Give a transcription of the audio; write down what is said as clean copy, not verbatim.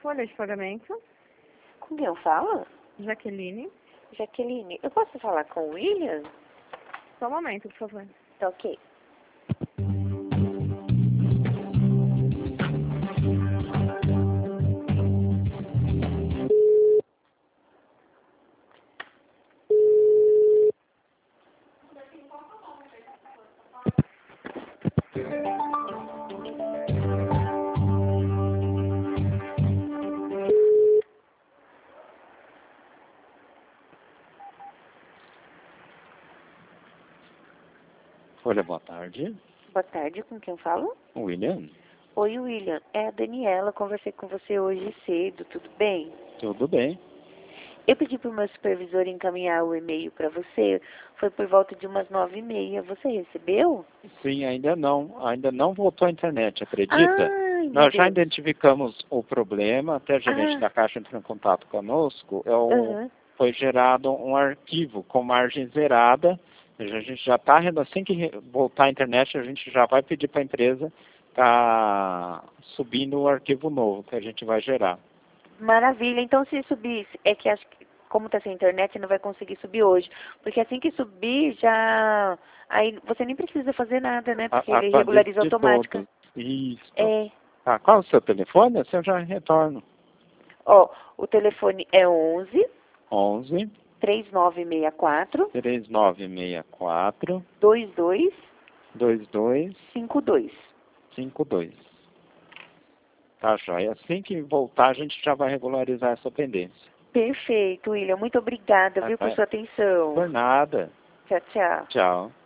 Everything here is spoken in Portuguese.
Folha de pagamento. Com quem eu falo? Jaqueline. Jaqueline, eu posso falar com o William? Só um momento, por favor. Tá ok. Olha, boa tarde. Boa tarde, com quem eu falo? William, Oi, William. É a Daniela, conversei com você hoje cedo, tudo bem? tudo bem? Eu pedi para o meu supervisor encaminhar o e-mail para você, foi por volta de umas 9h30. Você recebeu? Sim, ainda não voltou à internet, acredita? Ai, meu Nós já Deus. identificamos o problema, até a gerente Ah. da Caixa entrou em contato conosco, Aham. foi gerado um arquivo com margem zerada, a gente já está, assim que voltar à internet, a gente já vai pedir para a empresa estar subindo o arquivo novo que a gente vai gerar. Maravilha. Então, se subir, é que acho que, como está sem internet, não vai conseguir subir hoje. Porque assim que subir, já... Aí você nem precisa fazer nada, né? Porque ele Atualize regulariza de automática. todos. Isso. É. Ah, qual é o seu telefone? Assim eu já retorno. Ó, o telefone é 11 11 3964 3964 2252. 2252. Tá, joia. Assim que voltar, a gente já vai regularizar essa pendência. Perfeito, William. Muito obrigada, viu, por sua atenção. Por nada. Tchau, tchau. Tchau.